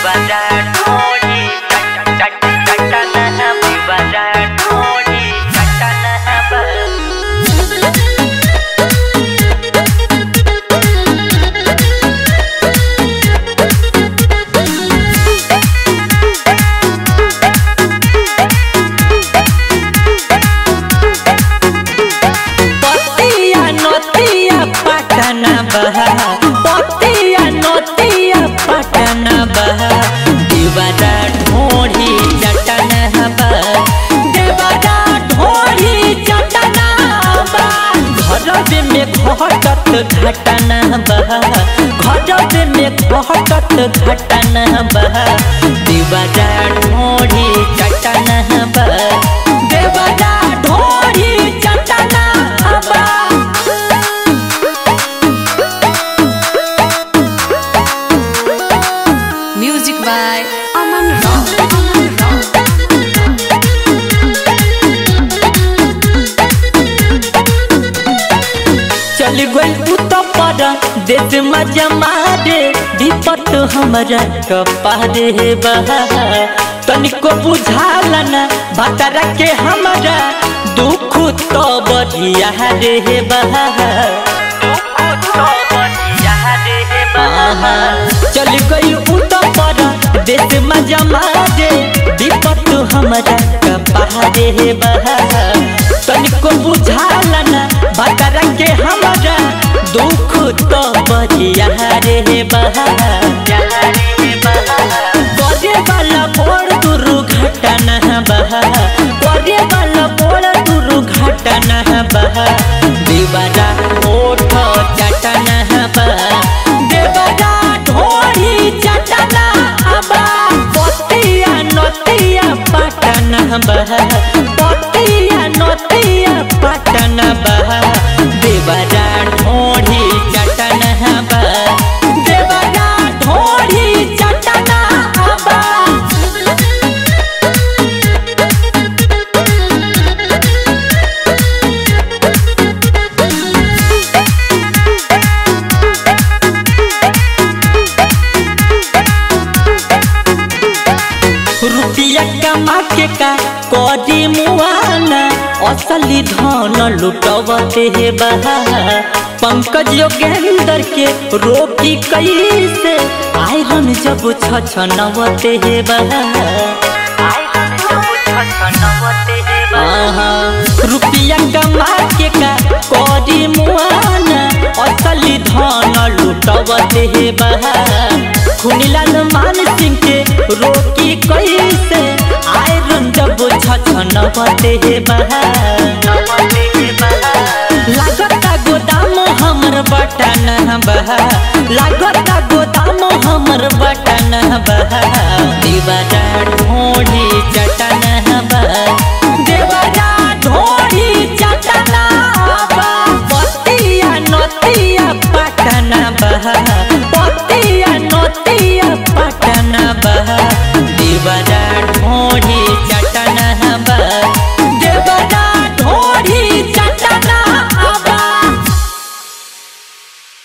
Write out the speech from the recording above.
पतिया नोतिया पटना बहा दीवारा ढोढ़ी चटना बा देवारा ढोढ़ी चटना बा घर में घटत घटना बहा घर में घटत घटना बहा दीवारा ढोढ़ी चटना बा देवारा ढोढ़ी चटना बा। Music by Aman Rao. चल गई तो पर देश में जमा रे विपत हमारा कपारे बहा तनिको बुझाल न भतरा के हमारा दुख तो बढ़िया रे बहा चल गई तो पर देश में जमा रे विपत हमारा कपारे बहा तनिको बुझाल न भतरा के हमारा दुख तो बढ़िया रे बहा करे वाला बोल दुर्घटना बहा करे वाला बोल दुर्घटना बहा दीवारा ओठ चटना बहा देवारा ढोढ़ी चटना बहा पतिया नोतिया पटना बहा पतिया नोतिया पटना बहा देवारा ढोढ़ी चटना बहा देवारा ढोढ़ी चटना बहा। रुपया कमा के का करी मुआना असली धन लुटवते हे बहा पंकज योगेंद्र के रोकी कैसे आयरन जब छछनवते हे बहा रुपया कमा के का करी मुआना असली धन लुटवते हे बहा खुनीलाल मान सिंह के रोकी कैसे आयरन जब छछनवते हे बहा लागता गोदाम हमर बटना बहा लागता गोदाम हमर बटना बहा दीवारा ढोढ़ी